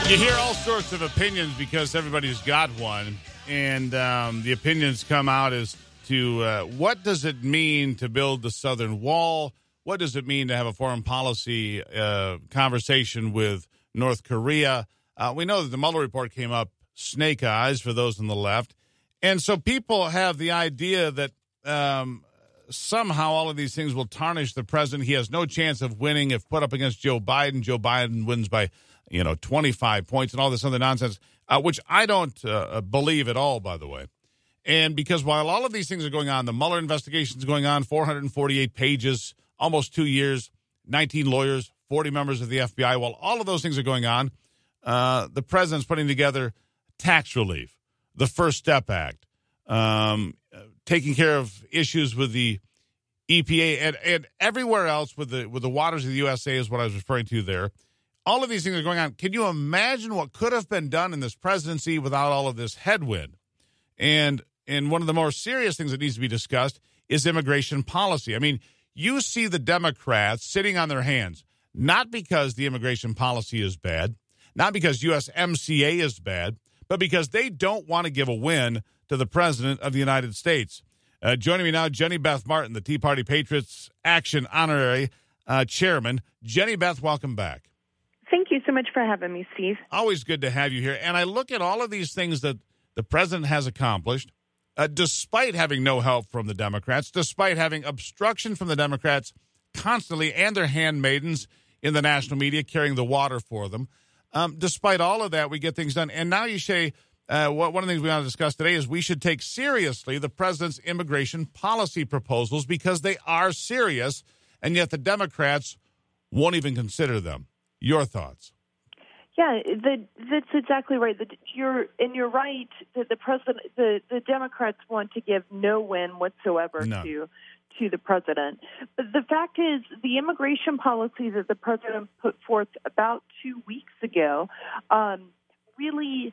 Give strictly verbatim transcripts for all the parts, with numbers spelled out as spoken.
You hear all sorts of opinions because everybody's got one, and um, the opinions come out as to uh, what does it mean to build the Southern Wall? What does it mean to have a foreign policy uh, conversation with North Korea? Uh, we know that the Mueller report came up snake eyes for those on the left, and so people have the idea that um, somehow all of these things will tarnish the president. He has no chance of winning if put up against Joe Biden. Joe Biden wins by you know, twenty-five points and all this other nonsense, uh, which I don't uh, believe at all, by the way. And because while all of these things are going on, the Mueller investigation is going on, four hundred forty-eight pages, almost two years, nineteen lawyers, forty members of the F B I. While all of those things are going on, uh, the president's putting together tax relief, the First Step Act, um, taking care of issues with the E P A, and, and everywhere else with the with the waters of the U S A is what I was referring to there. All of these things are going on. Can you imagine what could have been done in this presidency without all of this headwind? And and one of the more serious things that needs to be discussed is immigration policy. I mean, you see the Democrats sitting on their hands, not because the immigration policy is bad, not because U S M C A is bad, but because they don't want to give a win to the president of the United States. Uh, joining me now, Jenny Beth Martin, the Tea Party Patriots Action Honorary uh, Chairman. Jenny Beth, welcome back. Thank you so much for having me, Steve. Always good to have you here. And I look at all of these things that the president has accomplished, uh, despite having no help from the Democrats, despite having obstruction from the Democrats constantly and their handmaidens in the national media carrying the water for them. Um, despite all of that, we get things done. And now you say, uh, what, one of the things we want to discuss today is we should take seriously the president's immigration policy proposals because they are serious, and yet the Democrats won't even consider them. Your thoughts? Yeah, the, that's exactly right. The, you're and you're right that the president, the, the Democrats want to give no win whatsoever no. to to the president. But the fact is, the immigration policy that the president put forth about two weeks ago um, really.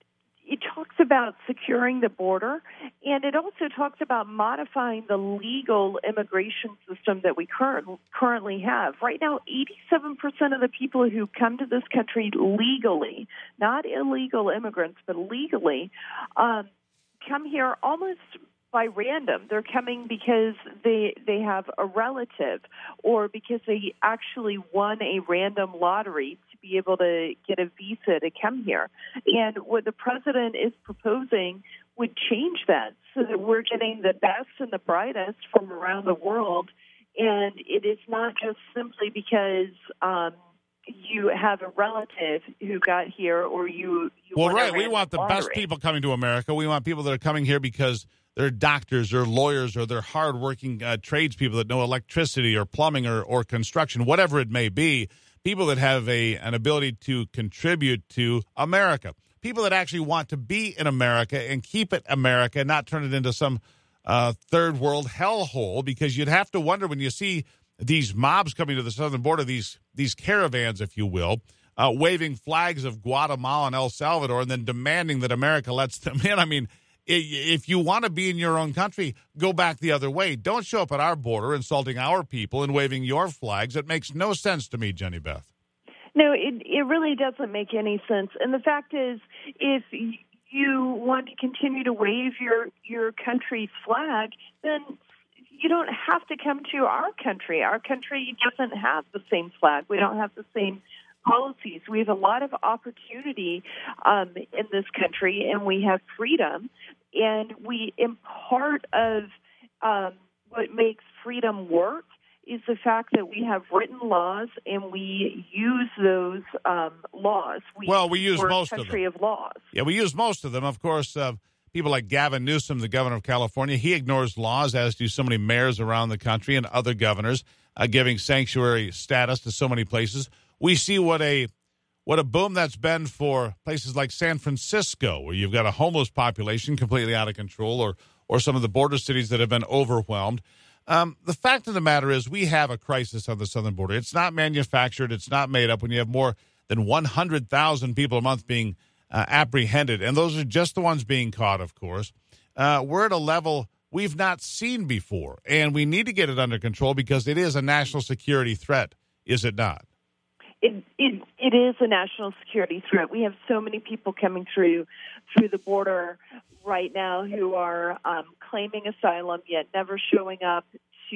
It talks about securing the border, and it also talks about modifying the legal immigration system that we current, currently have. Right now, eighty-seven percent of the people who come to this country legally, not illegal immigrants, but legally, um, come here almost by random. They're coming because they they have a relative or because they actually won a random lottery to be able to get a visa to come here. And what the president is proposing would change that so that we're getting the best and the brightest from around the world. And it is not just simply because um, you have a relative who got here or you, you well, won right. a We random want the lottery. best people coming to America. We want people that are coming here because they're doctors or lawyers or they're hardworking uh, tradespeople that know electricity or plumbing or, or construction, whatever it may be, people that have a an ability to contribute to America, people that actually want to be in America and keep it America and not turn it into some uh, third world hellhole, because you'd have to wonder when you see these mobs coming to the southern border, these, these caravans, if you will, uh, waving flags of Guatemala and El Salvador and then demanding that America lets them in. I mean, if you want to be in your own country, go back the other way. Don't show up at our border insulting our people and waving your flags. It makes no sense to me, Jenny Beth. No, it it really doesn't make any sense. And the fact is, if you want to continue to wave your, your country's flag, then you don't have to come to our country. Our country doesn't have the same flag. We don't have the same policies. We have a lot of opportunity um, in this country, and we have freedom. And we, in part of um, what makes freedom work is the fact that we have written laws and we use those um, laws. We, well, we use we're most a of them. country of laws. Yeah, we use most of them. Of course, uh, people like Gavin Newsom, the governor of California, he ignores laws, as do so many mayors around the country and other governors, uh, giving sanctuary status to so many places. We see what a what a boom that's been for places like San Francisco, where you've got a homeless population completely out of control, or or some of the border cities that have been overwhelmed. Um, the fact of the matter is we have a crisis on the southern border. It's not manufactured. It's not made up. When you have more than one hundred thousand people a month being uh, apprehended, and those are just the ones being caught, of course, uh, we're at a level we've not seen before, and we need to get it under control because it is a national security threat, is it not? it, it it is a national security threat. We have so many people coming through through the border right now who are um, claiming asylum yet never showing up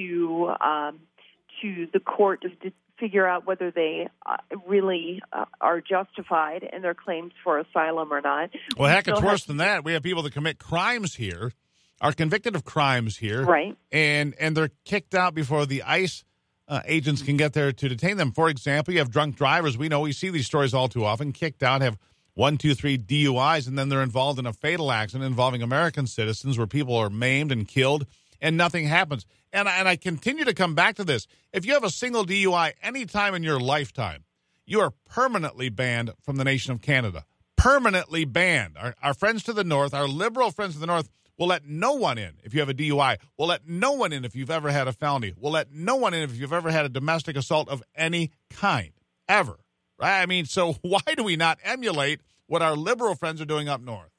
to um, to the court to, to figure out whether they uh, really uh, are justified in their claims for asylum or not. Well, heck, it's worse have, than that. We have people that commit crimes here, are convicted of crimes here, right? And and they're kicked out before the ICE uh, agents can get there to detain them. For example, you have drunk drivers. We know we see these stories all too often. Kicked out, have one, two, three D U Is, and then they're involved in a fatal accident involving American citizens where people are maimed and killed, and nothing happens. And I, and I continue to come back to this. If you have a single D U I any time in your lifetime, you are permanently banned from the nation of Canada. Permanently banned. Our, our friends to the north, our liberal friends to the north, will let no one in if you have a D U I. Will let no one in if you've ever had a felony. Will let no one in if you've ever had a domestic assault of any kind, ever. Right? I mean, so why do we not emulate what our liberal friends are doing up north?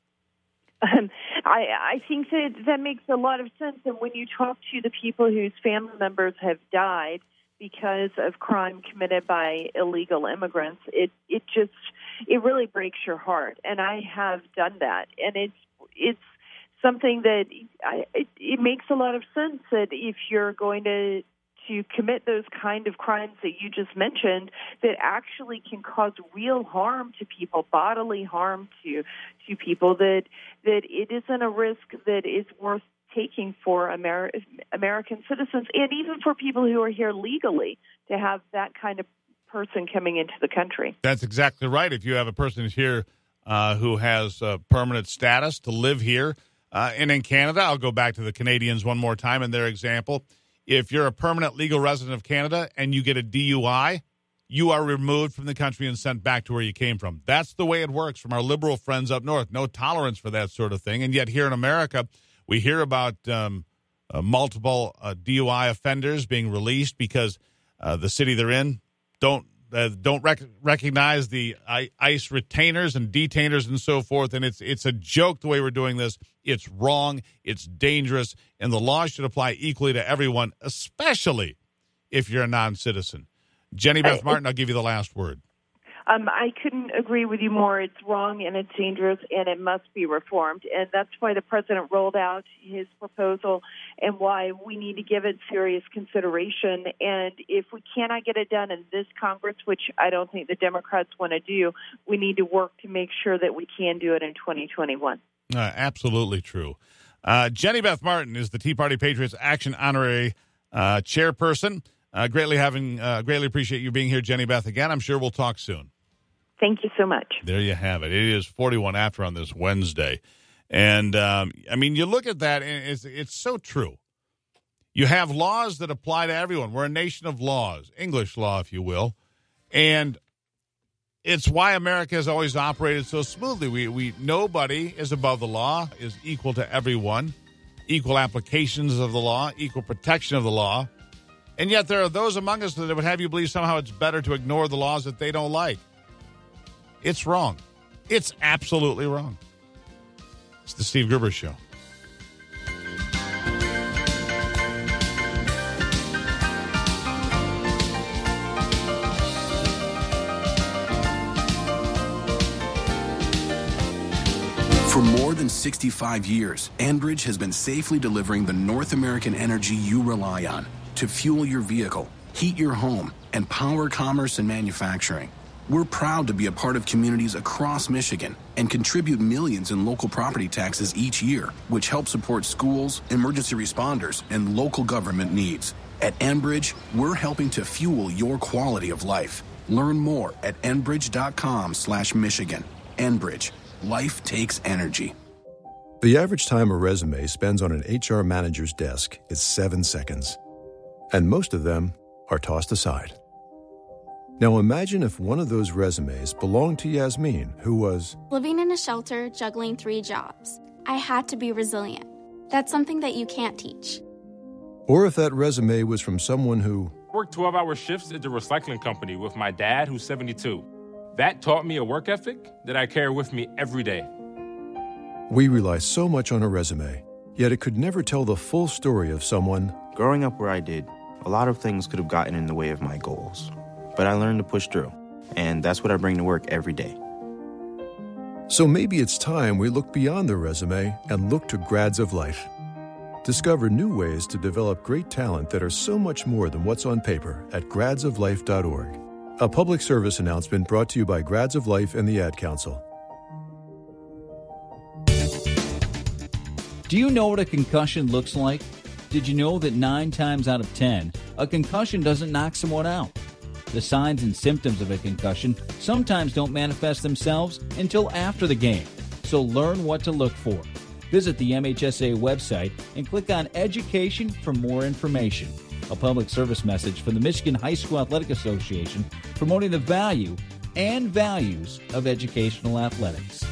Um, I, I think that that makes a lot of sense. And when you talk to the people whose family members have died because of crime committed by illegal immigrants, it it just it really breaks your heart. And I have done that, and it's it's something that I, it, it makes a lot of sense that if you're going to to commit those kind of crimes that you just mentioned that actually can cause real harm to people, bodily harm to to people, that that it isn't a risk that is worth taking for Amer- American citizens and even for people who are here legally to have that kind of person coming into the country. That's exactly right. If you have a person who's here uh, who has uh, permanent status to live here, uh, and in Canada, I'll go back to the Canadians one more time in their example. If you're a permanent legal resident of Canada and you get a D U I, you are removed from the country and sent back to where you came from. That's the way it works from our liberal friends up north. No tolerance for that sort of thing. And yet here in America, we hear about um, uh, multiple uh, D U I offenders being released because uh, the city they're in don't uh, don't rec- recognize the I- ICE retainers and detainers and so forth. And it's it's a joke the way we're doing this. It's wrong. It's dangerous. And the law should apply equally to everyone, especially if you're a non-citizen. Jenny Beth Martin, I'll give you the last word. Um, I couldn't agree with you more. It's wrong and it's dangerous and it must be reformed. And that's why the president rolled out his proposal and why we need to give it serious consideration. And if we cannot get it done in this Congress, which I don't think the Democrats want to do, we need to work to make sure that we can do it in twenty twenty-one. Uh, absolutely true. Uh, Jenny Beth Martin is the Tea Party Patriots Action Honorary uh, Chairperson. Uh, greatly having, uh, greatly appreciate you being here, Jenny Beth. Again, I'm sure we'll talk soon. Thank you so much. There you have it. It is forty-one after on this Wednesday. And, um, I mean, you look at that, and it's, it's so true. You have laws that apply to everyone. We're a nation of laws, English law, if you will. And it's why America has always operated so smoothly. We, we nobody is above the law, is equal to everyone, equal applications of the law, equal protection of the law. And yet there are those among us that would have you believe somehow it's better to ignore the laws that they don't like. It's wrong. It's absolutely wrong. It's the Steve Gerber Show. For more than sixty-five years, Enbridge has been safely delivering the North American energy you rely on to fuel your vehicle, heat your home, and power commerce and manufacturing. We're proud to be a part of communities across Michigan and contribute millions in local property taxes each year, which help support schools, emergency responders, and local government needs. At Enbridge, we're helping to fuel your quality of life. Learn more at enbridge.com slash Michigan. Enbridge. Life takes energy. The average time a resume spends on an H R manager's desk is seven seconds. And most of them are tossed aside. Now imagine if one of those resumes belonged to Yasmin, who was living in a shelter, juggling three jobs. I had to be resilient. That's something that you can't teach. Or if that resume was from someone who worked twelve-hour shifts at the recycling company with my dad, who's seventy-two. That taught me a work ethic that I carry with me every day. We rely so much on a resume, yet it could never tell the full story of someone. Growing up where I did, a lot of things could have gotten in the way of my goals. But I learned to push through. and that's what I bring to work every day. So maybe it's time we look beyond the resume and look to Grads of Life. Discover new ways to develop great talent that are so much more than what's on paper at grads of life dot org. A public service announcement brought to you by Grads of Life and the Ad Council. Do you know what a concussion looks like? Did you know that nine times out of ten, a concussion doesn't knock someone out? The signs and symptoms of a concussion sometimes don't manifest themselves until after the game, so learn what to look for. Visit the M H S A website and click on Education for more information. A public service message from the Michigan High School Athletic Association promoting the value and values of educational athletics.